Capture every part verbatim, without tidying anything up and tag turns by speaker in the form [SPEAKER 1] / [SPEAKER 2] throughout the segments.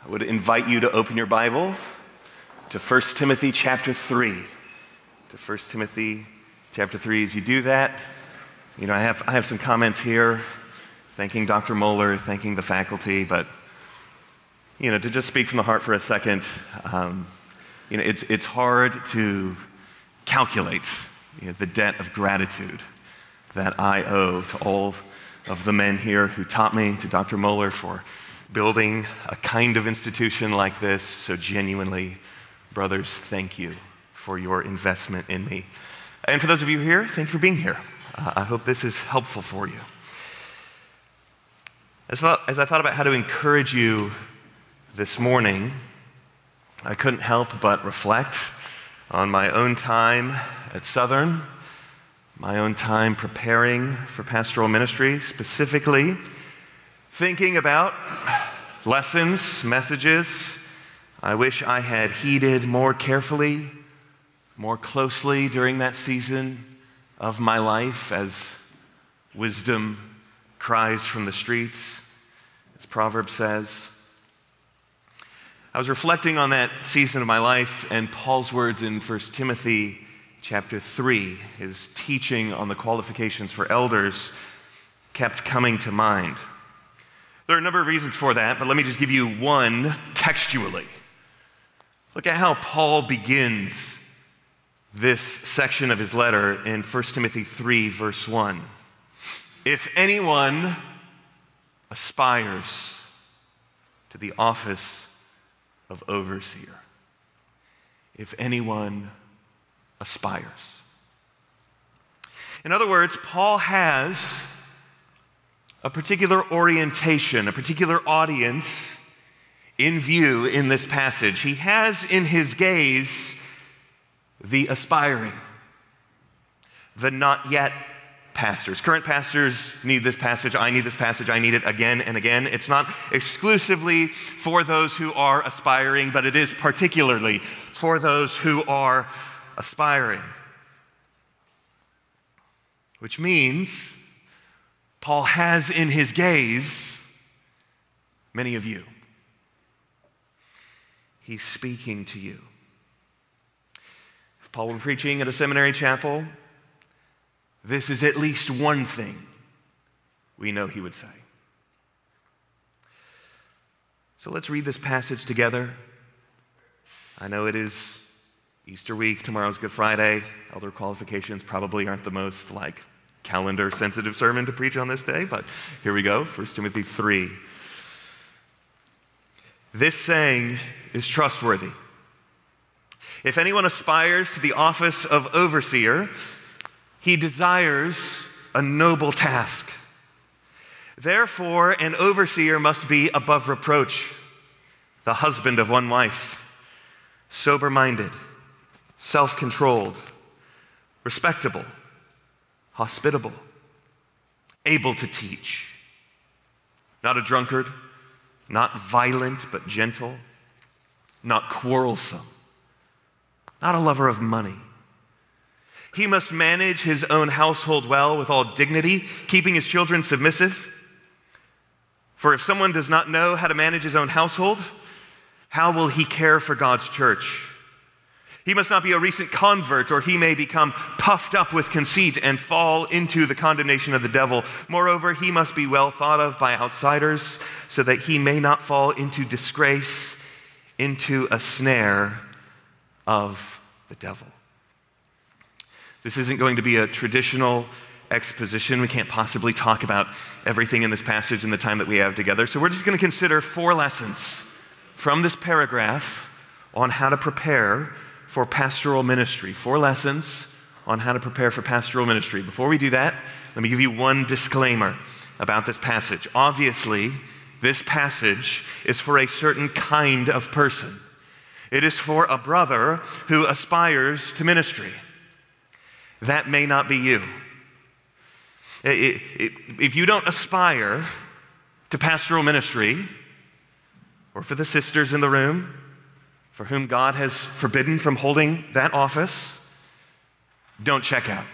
[SPEAKER 1] I would invite you to open your Bible to First Timothy chapter three. To First Timothy chapter three. As you do that, you know, I have, I have some comments here, thanking Doctor Moeller, thanking the faculty, but, you know, to just speak from the heart for a second, um, you know, it's, it's hard to calculate, you know, the debt of gratitude that I owe to all of the men here who taught me, to Doctor Moeller for building a kind of institution like this. So genuinely, brothers, thank you for your investment in me. And for those of you here, thank you for being here. Uh, I hope this is helpful for you. As, thought, as I thought about how to encourage you this morning, I couldn't help but reflect on my own time at Southern, my own time preparing for pastoral ministry, specifically thinking about lessons, messages I wish I had heeded more carefully, more closely during that season of my life as wisdom cries from the streets, as Proverbs says. I was reflecting on that season of my life and Paul's words in First Timothy chapter three, his teaching on the qualifications for elders, kept coming to mind. There are a number of reasons for that, but let me just give you one textually. Look at how Paul begins this section of his letter in First Timothy three, verse one. If anyone aspires to the office of overseer, if anyone aspires. In other words, Paul has a particular orientation, a particular audience in view in this passage. He has in his gaze the aspiring, the not yet pastors. Current pastors need this passage. I need this passage. I need it again and again. It's not exclusively for those who are aspiring, but it is particularly for those who are aspiring. Which means Paul has in his gaze many of you. He's speaking to you. If Paul were preaching at a seminary chapel, this is at least one thing we know he would say. So let's read this passage together. I know it is Easter week, tomorrow's Good Friday. Elder qualifications probably aren't the most like calendar-sensitive sermon to preach on this day, but here we go, First Timothy three. This saying is trustworthy. If anyone aspires to the office of overseer, he desires a noble task. Therefore, an overseer must be above reproach, the husband of one wife, sober-minded, self-controlled, respectable, hospitable, able to teach, not a drunkard, not violent but gentle, not quarrelsome, not a lover of money. He must manage his own household well with all dignity, keeping his children submissive. For if someone does not know how to manage his own household, how will he care for God's church? He must not be a recent convert, or he may become puffed up with conceit and fall into the condemnation of the devil. Moreover, he must be well thought of by outsiders, so that he may not fall into disgrace, into a snare of the devil. This isn't going to be a traditional exposition. We can't possibly talk about everything in this passage in the time that we have together. So we're just going to consider four lessons from this paragraph on how to prepare for pastoral ministry. Four lessons on how to prepare for pastoral ministry. Before we do that, let me give you one disclaimer about this passage. Obviously, this passage is for a certain kind of person. It is for a brother who aspires to ministry. That may not be you. If you don't aspire to pastoral ministry, or for the sisters in the room, for whom God has forbidden from holding that office, don't check out.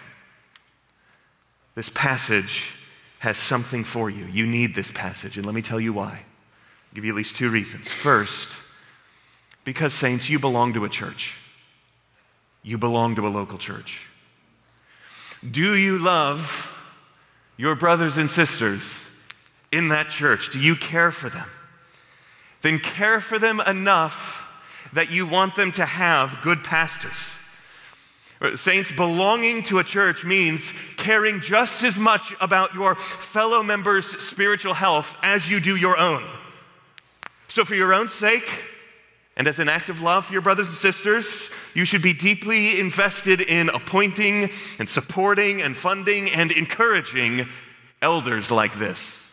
[SPEAKER 1] This passage has something for you. You need this passage, and let me tell you why. I'll give you at least two reasons. First, because saints, you belong to a church. You belong to a local church. Do you love your brothers and sisters in that church? Do you care for them? Then care for them enough that you want them to have good pastors. Saints, belonging to a church means caring just as much about your fellow members' spiritual health as you do your own. So for your own sake, and as an act of love for your brothers and sisters, you should be deeply invested in appointing and supporting and funding and encouraging elders like this.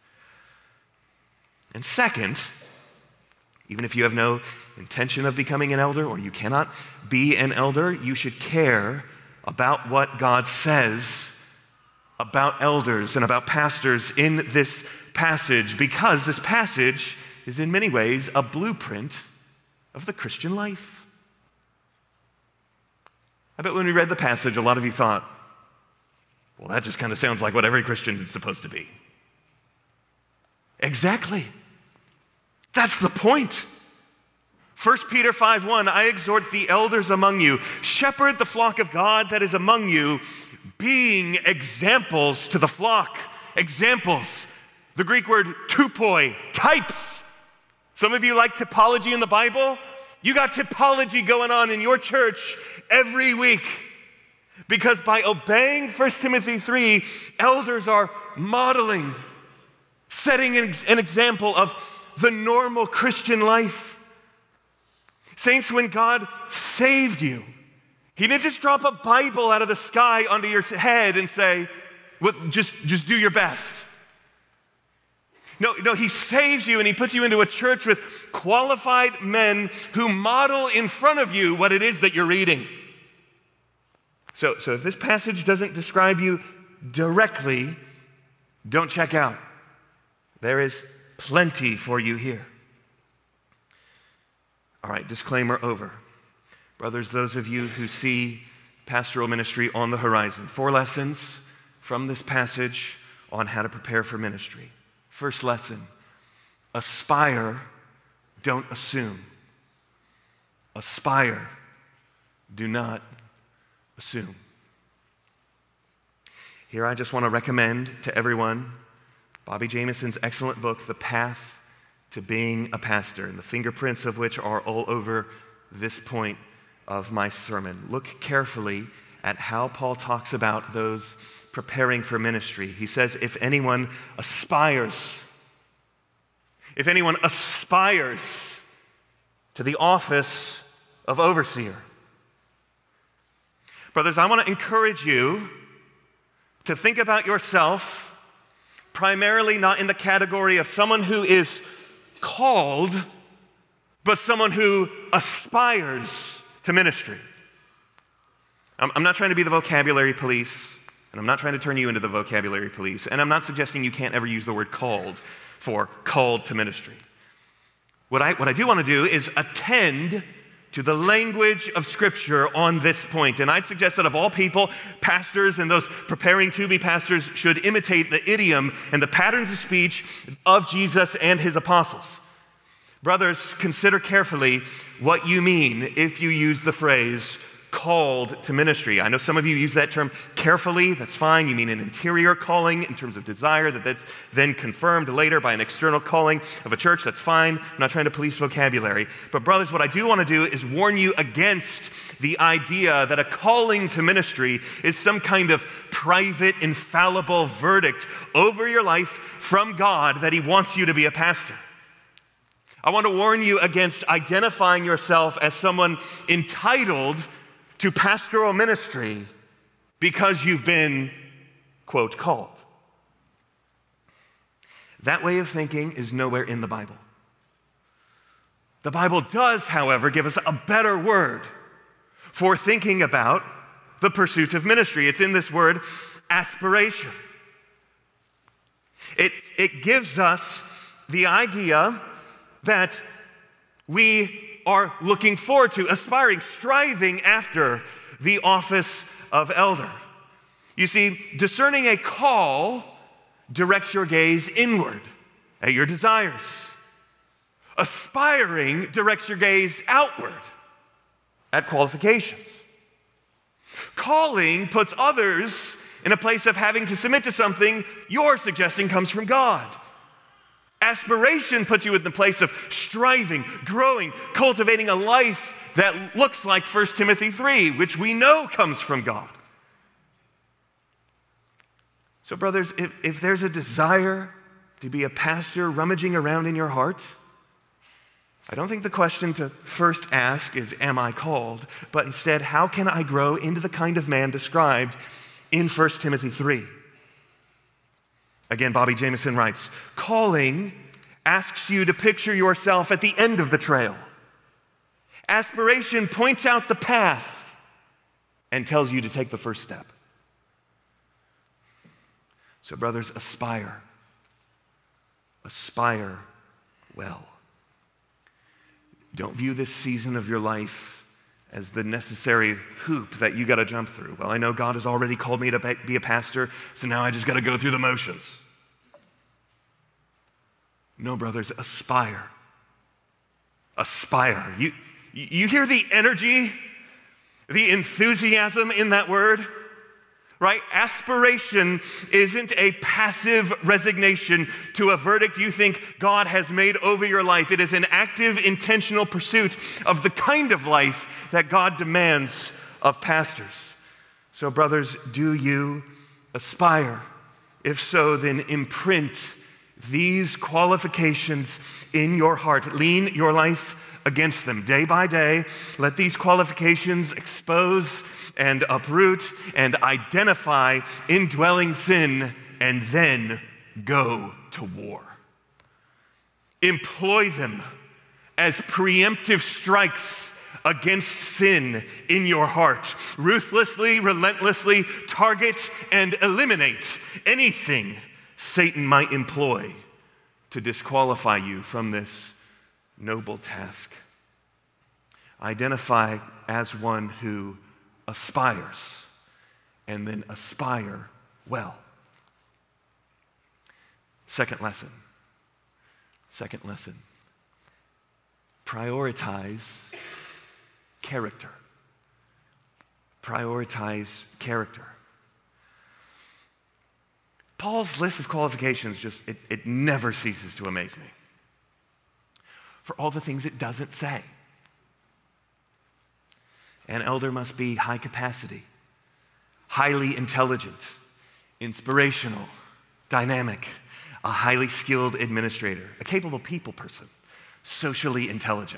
[SPEAKER 1] And second, even if you have no intention of becoming an elder or you cannot be an elder, you should care about what God says about elders and about pastors in this passage, because this passage is in many ways a blueprint of the Christian life. I bet when we read the passage, a lot of you thought, well, that just kind of sounds like what every Christian is supposed to be. Exactly. That's the point. First Peter five one, I exhort the elders among you, shepherd the flock of God that is among you, being examples to the flock. Examples. The Greek word tupoi, types. Some of you like typology in the Bible. You got typology going on in your church every week. Because by obeying First Timothy three, elders are modeling, setting an, an example of the normal Christian life. Saints, when God saved you, He didn't just drop a Bible out of the sky onto your head and say, well, just, just do your best. No, no, He saves you and He puts you into a church with qualified men who model in front of you what it is that you're reading. So, so if this passage doesn't describe you directly, don't check out. There is plenty for you here. All right, disclaimer over. Brothers, those of you who see pastoral ministry on the horizon, four lessons from this passage on how to prepare for ministry. First lesson, aspire, don't assume. Aspire, do not assume. Here I just want to recommend to everyone Bobby Jamison's excellent book, The Path to Being a Pastor, and the fingerprints of which are all over this point of my sermon. Look carefully at how Paul talks about those preparing for ministry. He says, if anyone aspires, if anyone aspires to the office of overseer. Brothers, I want to encourage you to think about yourself primarily not in the category of someone who is called, but someone who aspires to ministry. I'm, I'm not trying to be the vocabulary police, and I'm not trying to turn you into the vocabulary police, and I'm not suggesting you can't ever use the word called for called to ministry. What I, what I do want to do is attend to the language of Scripture on this point. And I'd suggest that of all people, pastors and those preparing to be pastors should imitate the idiom and the patterns of speech of Jesus and His apostles. Brothers, consider carefully what you mean if you use the phrase called to ministry. I know some of you use that term carefully. That's fine. You mean an interior calling in terms of desire that that's then confirmed later by an external calling of a church. That's fine. I'm not trying to police vocabulary. But brothers, what I do want to do is warn you against the idea that a calling to ministry is some kind of private, infallible verdict over your life from God that He wants you to be a pastor. I want to warn you against identifying yourself as someone entitled to pastoral ministry because you've been, quote, called. That way of thinking is nowhere in the Bible. The Bible does, however, give us a better word for thinking about the pursuit of ministry. It's in this word, aspiration. It, it gives us the idea that we are looking forward to, aspiring, striving after the office of elder. You see, discerning a call directs your gaze inward at your desires, Aspiring directs your gaze outward at qualifications. Calling puts others in a place of having to submit to something you're suggesting comes from God. Aspiration puts you in the place of striving, growing, cultivating a life that looks like First Timothy three, which we know comes from God. So brothers, if, if there's a desire to be a pastor rummaging around in your heart, I don't think the question to first ask is, am I called? But instead, how can I grow into the kind of man described in First Timothy three? Again, Bobby Jameson writes, calling asks you to picture yourself at the end of the trail. Aspiration points out the path and tells you to take the first step. So brothers, aspire. Aspire well. Don't view this season of your life as the necessary hoop that you got to jump through. Well, I know God has already called me to be a pastor, so now I just got to go through the motions. No, brothers, aspire. Aspire. You, you hear the energy, the enthusiasm in that word? Right? Aspiration isn't a passive resignation to a verdict you think God has made over your life. It is an active, intentional pursuit of the kind of life that God demands of pastors. So, brothers, do you aspire? If so, then imprint these qualifications in your heart. Lean your life against them day by day. Let these qualifications expose and uproot and identify indwelling sin, and then go to war. Employ them as preemptive strikes against sin in your heart. Ruthlessly, relentlessly target and eliminate anything Satan might employ to disqualify you from this noble task. Identify as one who aspires, and then aspire well. Second lesson. Second lesson. Prioritize character. Prioritize character. Paul's list of qualifications just, it, it never ceases to amaze me. For all the things it doesn't say. An elder must be high capacity, highly intelligent, inspirational, dynamic, a highly skilled administrator, a capable people person, socially intelligent.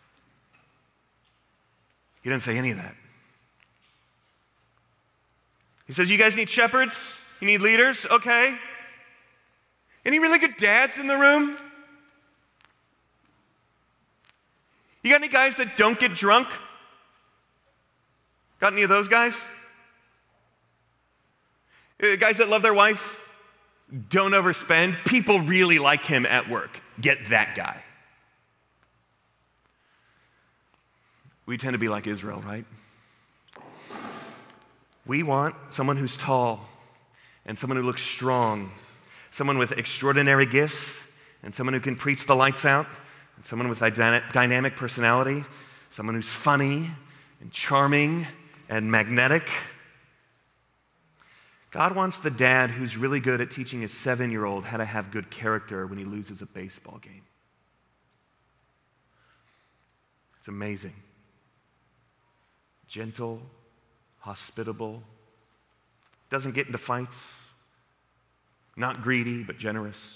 [SPEAKER 1] He doesn't say any of that. He says, you guys need shepherds? You need leaders? Okay. Any really good dads in the room? You got any guys that don't get drunk? Got any of those guys? Uh, guys that love their wife, don't overspend. People really like him at work. Get that guy. We tend to be like Israel, right? We want someone who's tall and someone who looks strong, someone with extraordinary gifts and someone who can preach the lights out, and someone with a dynamic personality, someone who's funny and charming and magnetic. God wants the dad who's really good at teaching his seven-year-old how to have good character when he loses a baseball game. It's amazing. Gentle, hospitable, doesn't get into fights, not greedy, but generous.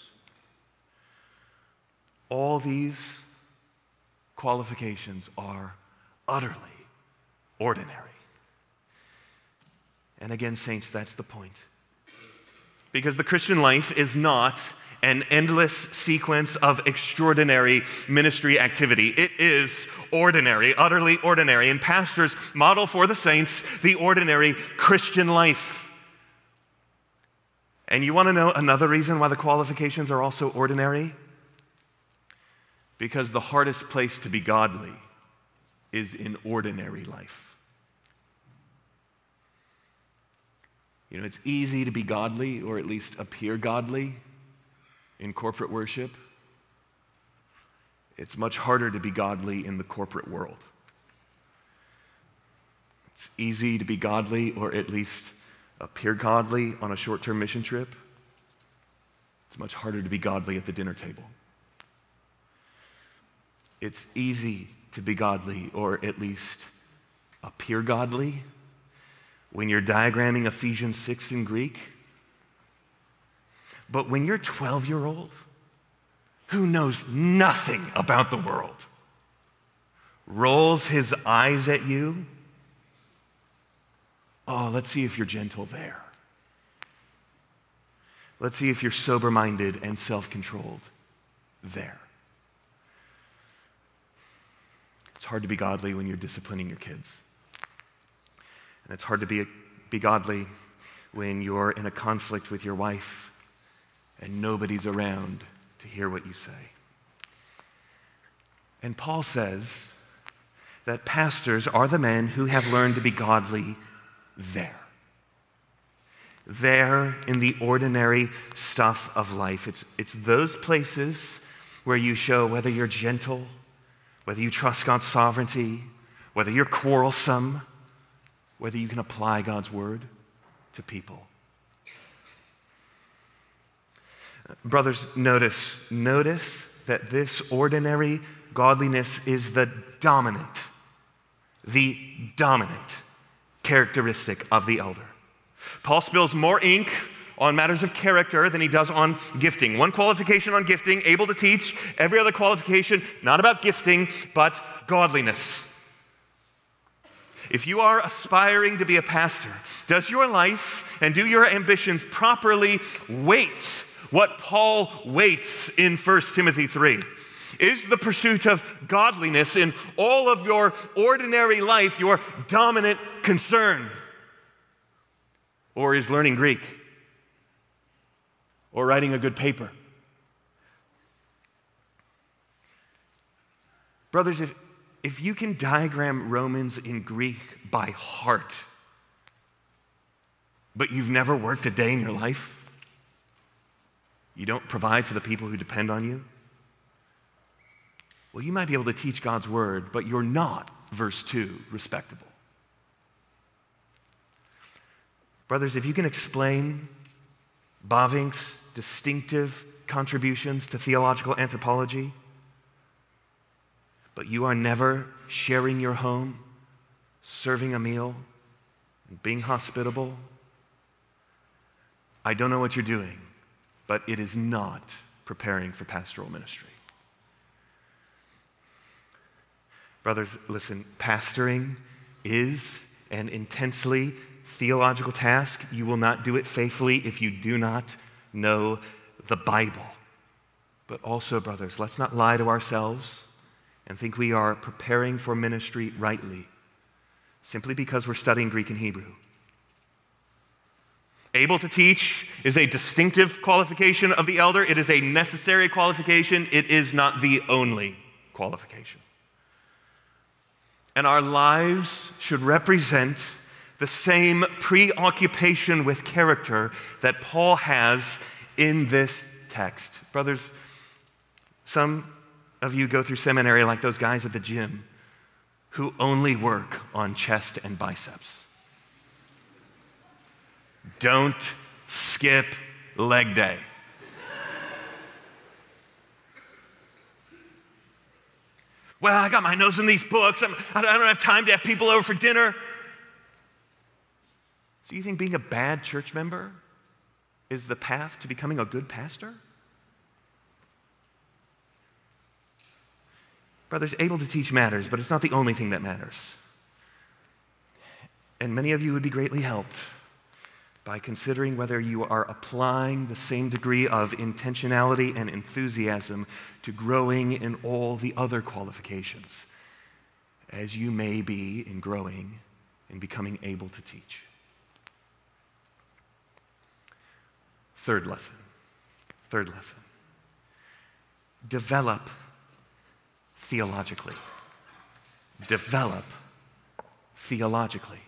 [SPEAKER 1] All these qualifications are utterly ordinary. And again, saints, that's the point. Because the Christian life is not an endless sequence of extraordinary ministry activity. It is ordinary, utterly ordinary. And pastors model for the saints the ordinary Christian life. And you want to know another reason why the qualifications are also ordinary? Because the hardest place to be godly is in ordinary life. You know, it's easy to be godly, or at least appear godly, in corporate worship. It's much harder to be godly in the corporate world. It's easy to be godly, or at least appear godly, on a short-term mission trip. It's much harder to be godly at the dinner table. It's easy to be godly, or at least appear godly, when you're diagramming Ephesians six in Greek. But when you're twelve-year-old who knows nothing about the world rolls his eyes at you, oh, let's see if you're gentle there. Let's see if you're sober-minded and self-controlled there. It's hard to be godly when you're disciplining your kids. And it's hard to be, be godly when you're in a conflict with your wife and nobody's around to hear what you say. And Paul says that pastors are the men who have learned to be godly there. There in the ordinary stuff of life. It's, it's those places where you show whether you're gentle, whether you trust God's sovereignty, whether you're quarrelsome, whether you can apply God's word to people. Brothers, notice, notice that this ordinary godliness is the dominant, the dominant characteristic of the elder. Paul spills more ink on matters of character than he does on gifting. One qualification on gifting, able to teach. Every other qualification, not about gifting, but godliness. If you are aspiring to be a pastor, does your life and do your ambitions properly weight what Paul weights in First Timothy three? Is the pursuit of godliness in all of your ordinary life your dominant concern? Or is learning Greek or writing a good paper? Brothers, if, if you can diagram Romans in Greek by heart, but you've never worked a day in your life, you don't provide for the people who depend on you, well, you might be able to teach God's word, but you're not, verse two, respectable. Brothers, if you can explain Bavinck's distinctive contributions to theological anthropology, but you are never sharing your home, serving a meal, and being hospitable, I don't know what you're doing, but it is not preparing for pastoral ministry. Brothers, listen, pastoring is an intensely theological task. You will not do it faithfully if you do not know the Bible. But also, brothers, let's not lie to ourselves and think we are preparing for ministry rightly simply because we're studying Greek and Hebrew. Able to teach is a distinctive qualification of the elder. It is a necessary qualification. It is not the only qualification. And our lives should represent the same preoccupation with character that Paul has in this text. Brothers, some of you go through seminary like those guys at the gym who only work on chest and biceps. Don't skip leg day. Well, I got my nose in these books. I'm, I don't have time to have people over for dinner. So you think being a bad church member is the path to becoming a good pastor? Brothers, able to teach matters, but it's not the only thing that matters. And many of you would be greatly helped by considering whether you are applying the same degree of intentionality and enthusiasm to growing in all the other qualifications as you may be in growing and becoming able to teach. Third lesson. Third lesson. Develop theologically. Develop theologically.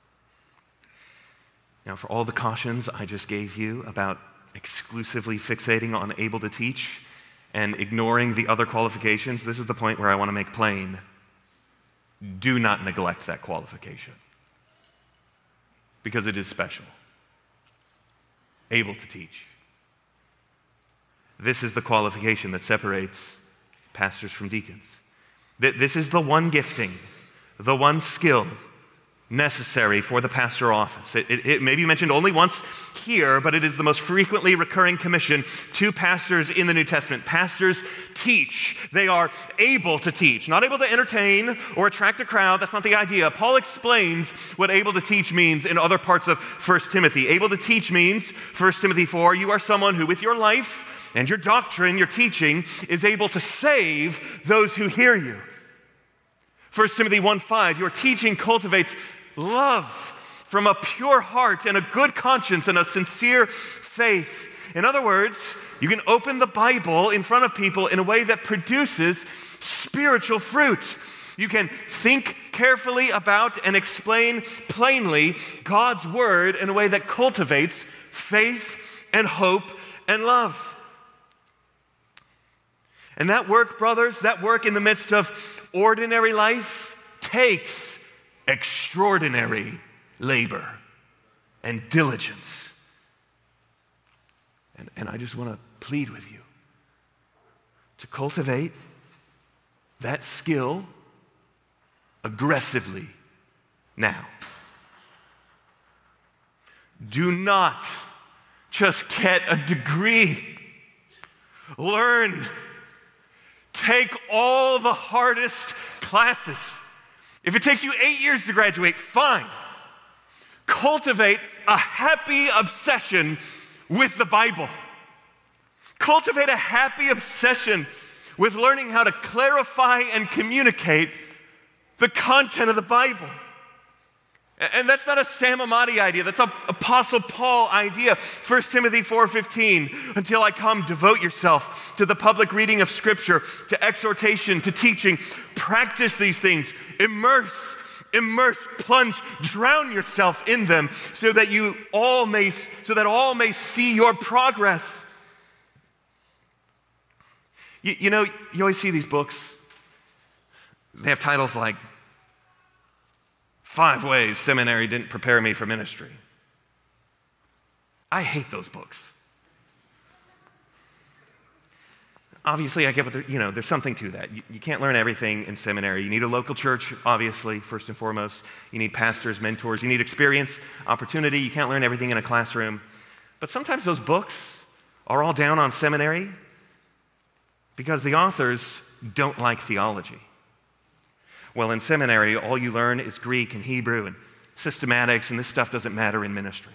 [SPEAKER 1] Now, for all the cautions I just gave you about exclusively fixating on able to teach and ignoring the other qualifications, this is the point where I want to make plain. Do not neglect that qualification, because it is special. Able to teach. This is the qualification that separates pastors from deacons. This is the one gifting, the one skill necessary for the pastor office. It, it, it may be mentioned only once here, but it is the most frequently recurring commission to pastors in the New Testament. Pastors teach. They are able to teach, not able to entertain or attract a crowd. That's not the idea. Paul explains what able to teach means in other parts of First Timothy. Able to teach means, First Timothy four, you are someone who with your life and your doctrine, your teaching, is able to save those who hear you. First Timothy one five, your teaching cultivates love from a pure heart and a good conscience and a sincere faith. In other words, you can open the Bible in front of people in a way that produces spiritual fruit. You can think carefully about and explain plainly God's word in a way that cultivates faith and hope and love. And that work, brothers, that work in the midst of ordinary life takes extraordinary labor and diligence. And, and I just want to plead with you to cultivate that skill aggressively now. Do not just get a degree. Learn. Take all the hardest classes. If it takes you eight years to graduate, fine. Cultivate a happy obsession with the Bible. Cultivate a happy obsession with learning how to clarify and communicate the content of the Bible. And that's not a Sam Amati idea. That's an Apostle Paul idea. First Timothy four fifteen, until I come, devote yourself to the public reading of Scripture, to exhortation, to teaching. Practice these things. Immerse, immerse, plunge, drown yourself in them so that you all may, so that all may see your progress. You, you know, you always see these books. They have titles like Five Ways Seminary Didn't Prepare Me for Ministry. I hate those books. Obviously, I get what, the, you know, there's something to that. You, you can't learn everything in seminary. You need a local church, obviously, first and foremost. You need pastors, mentors. You need experience, opportunity. You can't learn everything in a classroom. But sometimes those books are all down on seminary because the authors don't like theology. Well, in seminary, all you learn is Greek and Hebrew and systematics, and this stuff doesn't matter in ministry.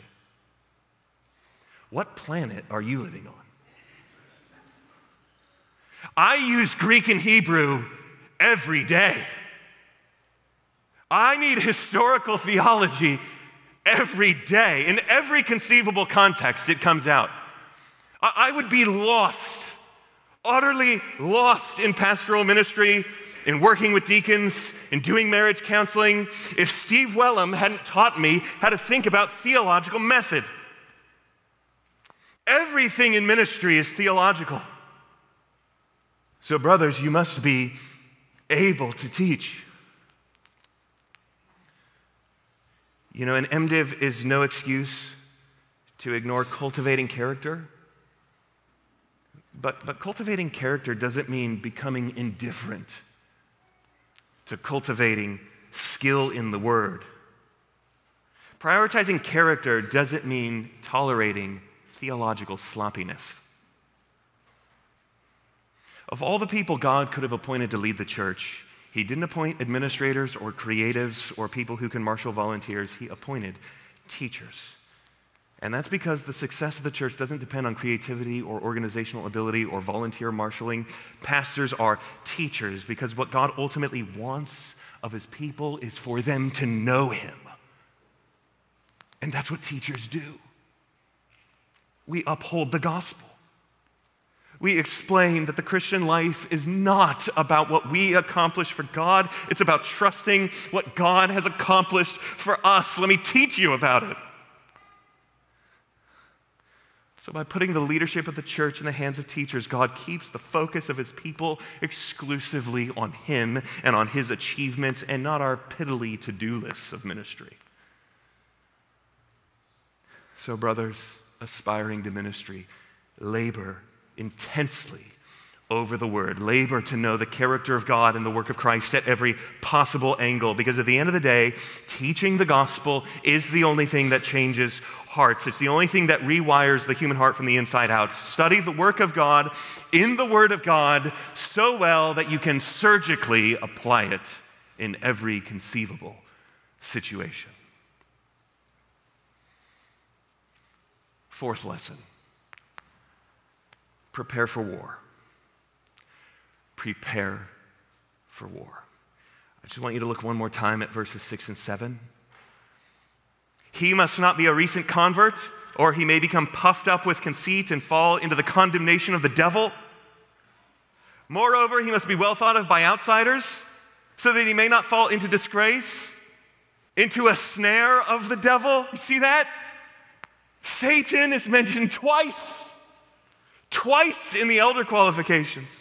[SPEAKER 1] What planet are you living on? I use Greek and Hebrew every day. I need historical theology every day. In every conceivable context, it comes out. I would be lost, utterly lost in pastoral ministry, in working with deacons, in doing marriage counseling, if Steve Wellum hadn't taught me how to think about theological method. Everything in ministry is theological. So, brothers, you must be able to teach. You know, an MDiv is no excuse to ignore cultivating character. But, but cultivating character doesn't mean becoming indifferent to cultivating skill in the word. Prioritizing character doesn't mean tolerating theological sloppiness. Of all the people God could have appointed to lead the church, he didn't appoint administrators or creatives or people who can marshal volunteers. He appointed teachers. And that's because the success of the church doesn't depend on creativity or organizational ability or volunteer marshaling. Pastors are teachers because what God ultimately wants of his people is for them to know him. And that's what teachers do. We uphold the gospel. We explain that the Christian life is not about what we accomplish for God. It's about trusting what God has accomplished for us. Let me teach you about it. So by putting the leadership of the church in the hands of teachers, God keeps the focus of his people exclusively on him and on his achievements and not our piddly to-do lists of ministry. So brothers aspiring to ministry, labor intensely over the word. Labor to know the character of God and the work of Christ at every possible angle, because at the end of the day, teaching the gospel is the only thing that changes hearts. It's the only thing that rewires the human heart from the inside out. Study the work of God in the Word of God so well that you can surgically apply it in every conceivable situation. Fourth lesson, prepare for war. Prepare for war. I just want you to look one more time at verses six and seven. He must not be a recent convert, or he may become puffed up with conceit and fall into the condemnation of the devil. Moreover, he must be well thought of by outsiders, so that he may not fall into disgrace, into a snare of the devil. You see that? Satan is mentioned twice, twice in the elder qualifications.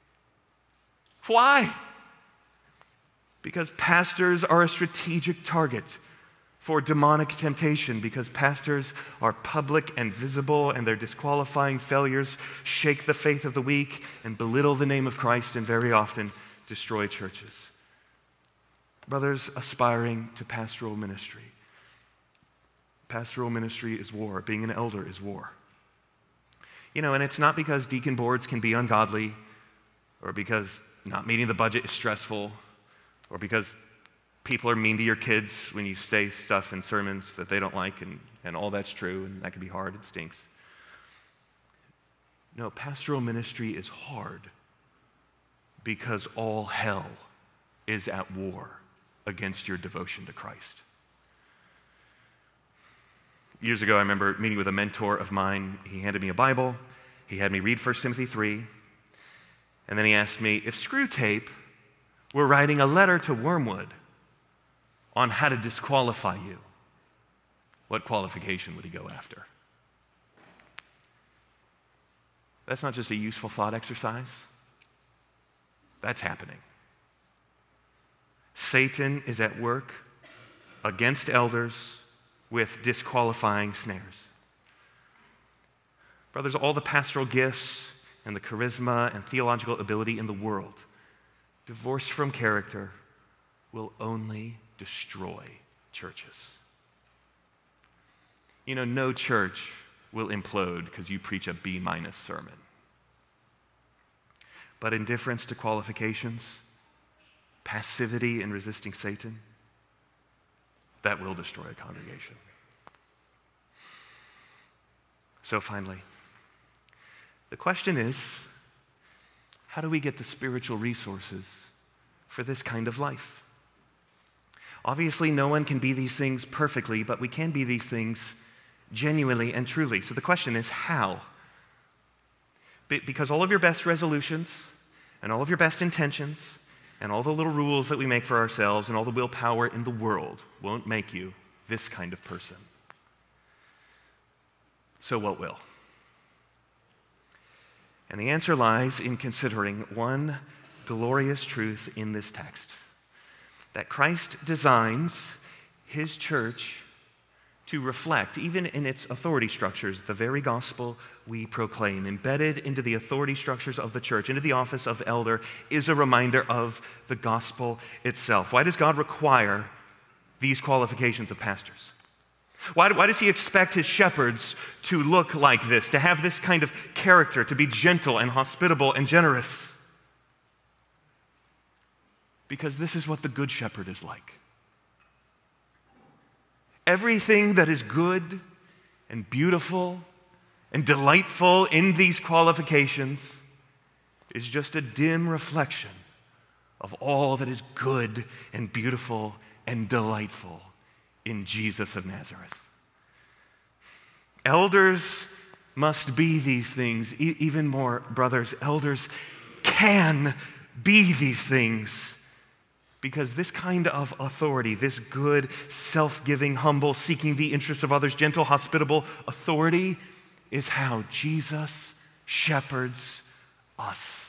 [SPEAKER 1] Why? Because pastors are a strategic target for demonic temptation, because pastors are public and visible, and their disqualifying failures shake the faith of the weak and belittle the name of Christ and very often destroy churches. Brothers aspiring to pastoral ministry, pastoral ministry is war. Being an elder is war. You know, and it's not because deacon boards can be ungodly, or because not meeting the budget is stressful, or because people are mean to your kids when you say stuff in sermons that they don't like, and, and all that's true, and that can be hard, it stinks. No, pastoral ministry is hard because all hell is at war against your devotion to Christ. Years ago, I remember meeting with a mentor of mine. He handed me a Bible. He had me read First Timothy three. And then he asked me, if Screwtape were writing a letter to Wormwood on how to disqualify you, what qualification would he go after? That's not just a useful thought exercise. That's happening. Satan is at work against elders with disqualifying snares. Brothers, all the pastoral gifts and the charisma and theological ability in the world, divorced from character, will only destroy churches. You know, no church will implode because you preach a B-minus sermon. But indifference to qualifications, passivity in resisting Satan, that will destroy a congregation. So finally, the question is, how do we get the spiritual resources for this kind of life? Obviously, no one can be these things perfectly, but we can be these things genuinely and truly. So the question is, how? Be- because all of your best resolutions and all of your best intentions and all the little rules that we make for ourselves and all the willpower in the world won't make you this kind of person. So what will? And the answer lies in considering one glorious truth in this text, that Christ designs his church to reflect, even in its authority structures, the very gospel we proclaim. Embedded into the authority structures of the church, into the office of elder, is a reminder of the gospel itself. Why does God require these qualifications of pastors? Why, why does he expect his shepherds to look like this, to have this kind of character, to be gentle and hospitable and generous? Because this is what the good shepherd is like. Everything that is good and beautiful and delightful in these qualifications is just a dim reflection of all that is good and beautiful and delightful in Jesus of Nazareth. Elders must be these things. E- even more, brothers, elders can be these things, because this kind of authority, this good, self-giving, humble, seeking the interests of others, gentle, hospitable authority, is how Jesus shepherds us.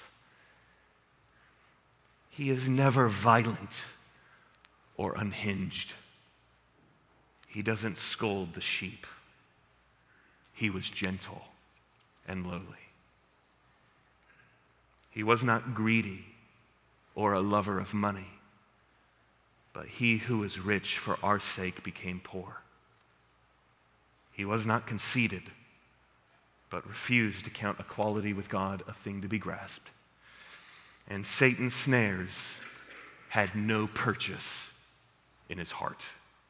[SPEAKER 1] He is never violent or unhinged. He doesn't scold the sheep. He was gentle and lowly. He was not greedy or a lover of money, but he who was rich for our sake became poor. He was not conceited, but refused to count equality with God a thing to be grasped. And Satan's snares had no purchase in his heart.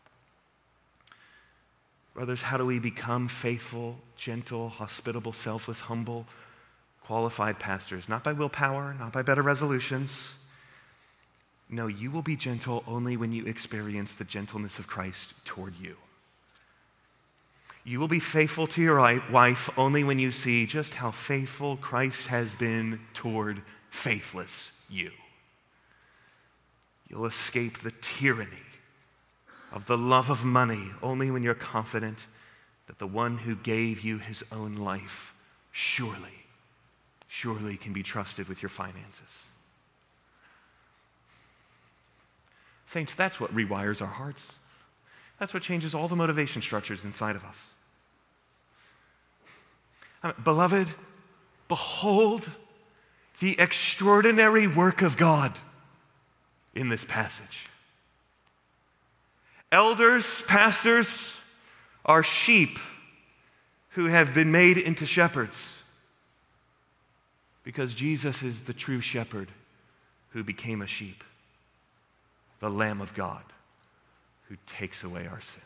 [SPEAKER 1] Brothers, how do we become faithful, gentle, hospitable, selfless, humble, qualified pastors? Not by willpower, not by better resolutions. No, you will be gentle only when you experience the gentleness of Christ toward you. You will be faithful to your wife only when you see just how faithful Christ has been toward faithless you. You'll escape the tyranny of the love of money only when you're confident that the one who gave you his own life surely, surely can be trusted with your finances. Saints, that's what rewires our hearts. That's what changes all the motivation structures inside of us. I mean, beloved, behold the extraordinary work of God in this passage. Elders, pastors, are sheep who have been made into shepherds because Jesus is the true shepherd who became a sheep, the Lamb of God who takes away our sins.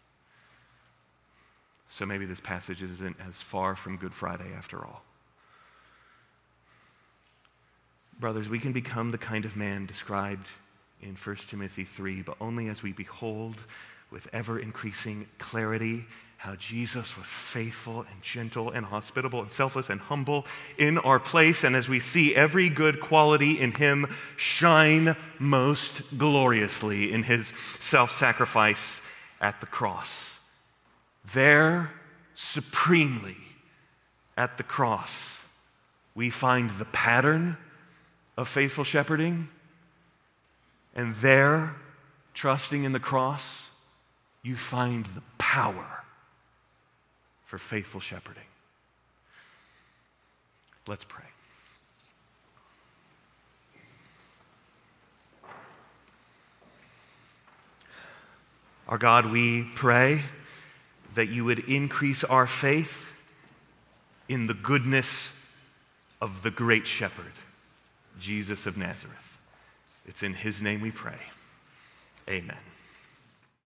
[SPEAKER 1] So maybe this passage isn't as far from Good Friday after all. Brothers, we can become the kind of man described in First Timothy three, but only as we behold with ever-increasing clarity how Jesus was faithful and gentle and hospitable and selfless and humble in our place, and as we see every good quality in him shine most gloriously in his self-sacrifice at the cross. There, supremely at the cross, we find the pattern of faithful shepherding. And there, trusting in the cross, you find the power for faithful shepherding. Let's pray. Our God, we pray that you would increase our faith in the goodness of the great shepherd, Jesus of Nazareth. It's in his name we pray. Amen.